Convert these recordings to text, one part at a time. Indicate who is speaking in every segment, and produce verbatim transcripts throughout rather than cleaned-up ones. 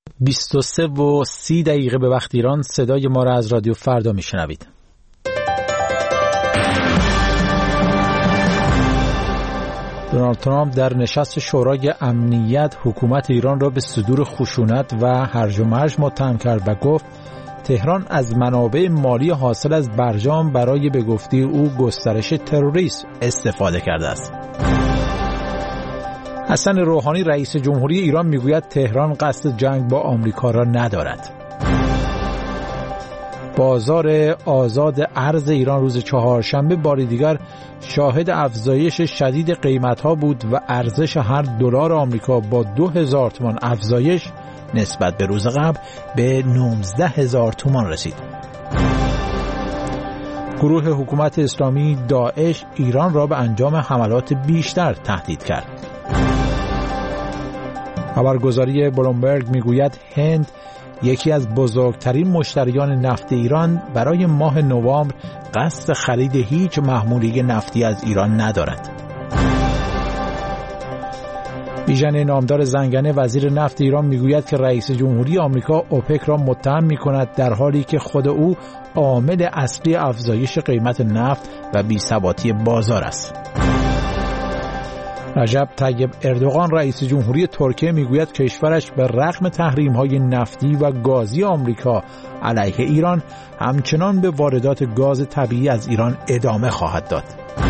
Speaker 1: بیست و سه و سی دقیقه به وقت ایران صدای ما را از رادیو فردا میشنوید. دونالد ترامپ در نشست شورای امنیت حکومت ایران را به صدور خشونت و هرج و مرج متهم کرد و گفت تهران از منابع مالی حاصل از برجام برای به گفته او گسترش تروریسم استفاده کرده است. حسن روحانی رئیس جمهوری ایران میگوید تهران قصد جنگ با آمریکا را ندارد. بازار آزاد ارز ایران روز چهارشنبه بار دیگر شاهد افزایش شدید قیمت‌ها بود و ارزش هر دلار آمریکا با دو هزار تومان افزایش نسبت به روز قبل به نوزده هزار تومان رسید. گروه حکومت اسلامی داعش ایران را به انجام حملات بیشتر تهدید کرد. خبرگزاری بلومبرگ میگوید هند یکی از بزرگترین مشتریان نفت ایران برای ماه نوامبر قصد خرید هیچ محموله نفتی از ایران ندارد. بیژن نامدار زنگنه وزیر نفت ایران میگوید که رئیس جمهوری آمریکا اوپک را متهم میکند در حالی که خود او عامل اصلی افزایش قیمت نفت و بی‌ثباتی بازار است. رجب طیب اردوغان رئیس جمهوری ترکیه میگوید کشورش به رغم تحریم‌های نفتی و گازی آمریکا علیه ایران همچنان به واردات گاز طبیعی از ایران ادامه خواهد داد.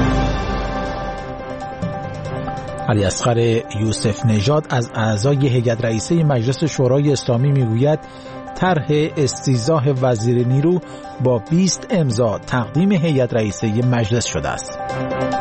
Speaker 1: علی اصغر یوسف نژاد از اعضای هیئت رئیسه مجلس شورای اسلامی میگوید طرح استیضاح وزیر نیرو با بیست امضا تقدیم هیئت رئیسه مجلس شده است.